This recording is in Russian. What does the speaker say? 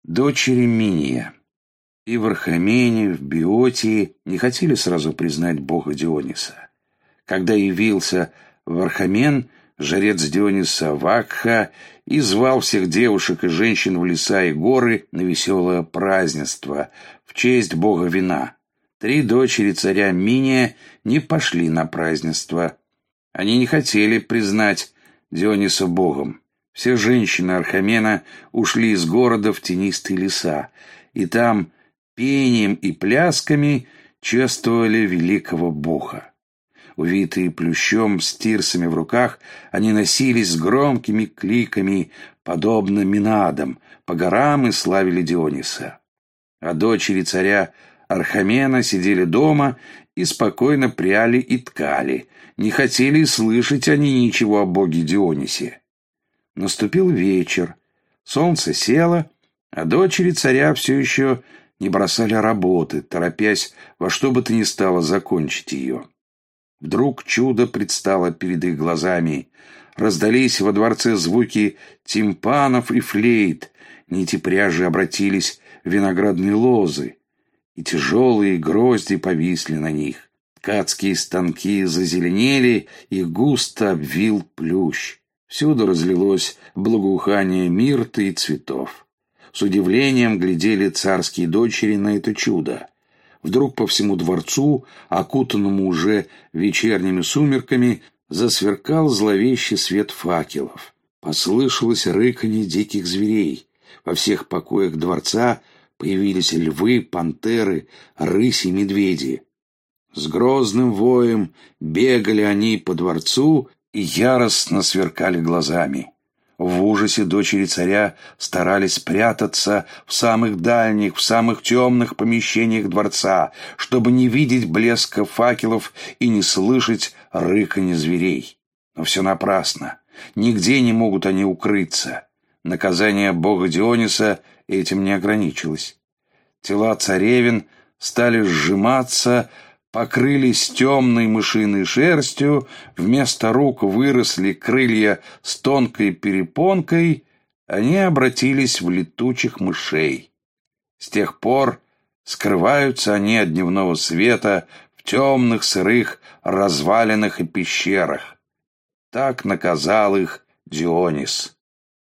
Дочери Миния. И в Орхомене, в Биотии не хотели сразу признать бога Диониса. Когда явился в Орхомен жрец Диониса Вакха и звал всех девушек и женщин в леса и горы на веселое празднество в честь бога вина, 3 дочери царя Миния не пошли на празднество. Они не хотели признать Диониса богом. Все женщины Орхомена ушли из города в тенистые леса, и там пением и плясками чествовали великого бога. Увитые плющом с тирсами в руках, они носились с громкими кликами, подобно Минадам, по горам и славили Диониса. А дочери царя Орхомена сидели дома и спокойно пряли и ткали. Не хотели слышать они ничего о боге Дионисе. Наступил вечер, солнце село, а дочери царя все еще не бросали работы, торопясь во что бы то ни стало закончить ее. Вдруг чудо предстало перед их глазами. Раздались во дворце звуки тимпанов и флейт, нити пряжи обратились в виноградные лозы, и тяжелые грозди повисли на них. Ткацкие станки зазеленели, и густо обвил плющ. Всюду разлилось благоухание мирты и цветов. С удивлением глядели царские дочери на это чудо. Вдруг по всему дворцу, окутанному уже вечерними сумерками, засверкал зловещий свет факелов. Послышалось рыканье диких зверей. Во всех покоях дворца появились львы, пантеры, рыси и медведи. С грозным воем бегали они по дворцу и яростно сверкали глазами. В ужасе дочери царя старались спрятаться в самых дальних, в самых темных помещениях дворца, чтобы не видеть блеска факелов и не слышать рыканья зверей. Но все напрасно. Нигде не могут они укрыться. Наказание бога Диониса этим не ограничилось. Тела царевин стали сжиматься, покрылись темной мышиной шерстью, вместо рук выросли крылья с тонкой перепонкой, они обратились в летучих мышей. С тех пор скрываются они от дневного света в темных сырых развалинах и пещерах. Так наказал их Дионис.